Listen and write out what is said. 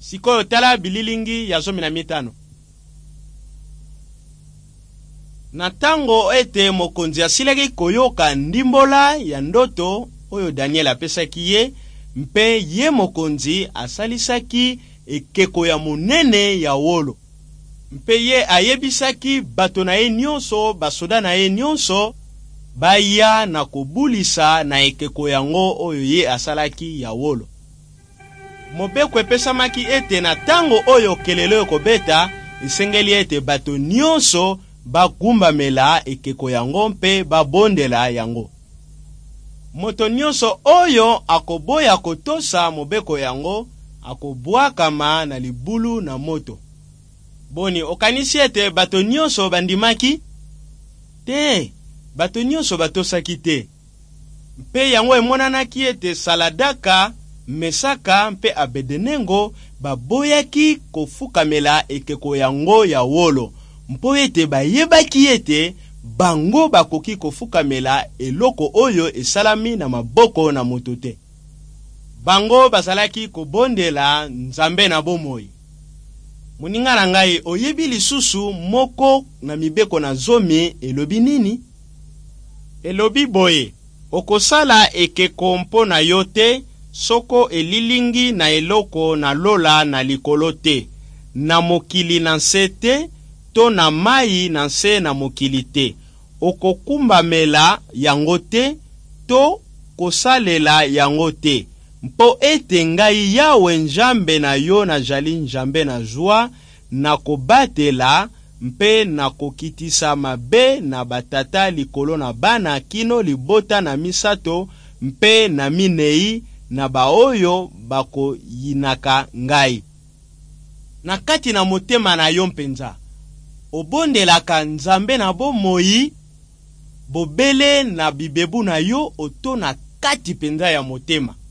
Sikoyo tala bililingi ya 15. Na tango ete mokonzi asilaki koyoka ndimbola ya ndoto oyo Daniel apesaki ye, mpe ye mokonzi asalisaki ekeko ya monene ya wolo. Mpe ye ayebisaki bato na ye nyonso, basoda na ye nyonso, baya na kobulisa na ekeko yango oyo ye asalaki ya wolo. Mobeko epesamaki ete na tango oyo kelelo ekobeta, esengeli ete bato nyonso bagumbamela ekeko yango mpe babondela yango. Moto nyonso oyo akoboya kotosa mobeko yango akobwakama na libulu na moto. Boni, okanisi ete bato nyonso bandimaki? Te, bato nyonso batosaki te. Mpe yango emonanaki ete Saladaka, Mesaka mpe Abedenego baboyaki kofukamela ekeko yango ya wolo, mpo ete bayebaki ete bango bakoki kofukamela eloko oyo esalami na maboko na moto te. Bango bazalaki kobondela Nzambe na bomoi. Moninga na ngai, oyebi lisusu moko na mibeko na zomi elobi nini? Elobi boye, okosala ekeko mpo na yo te, soko elilingi na eloko na lola na likolo te, na mokili na nse te, to na mai na nse na mokili te. Okokumbamela yango te, to kosalela yango te. Mpo ete ngai Yawe Nzambe na yo nazali Nzambe na zwa, na kobatela mpe na kokitisa mabe na batata likolo na bana kino libota na misato mpe na minei na baoyo bakoyinaka ngai. Na kati na motema na yo mpenza, obondelaka Nzambe na bomoi, bobele na bibebu na yo oto na kati penza ya motema.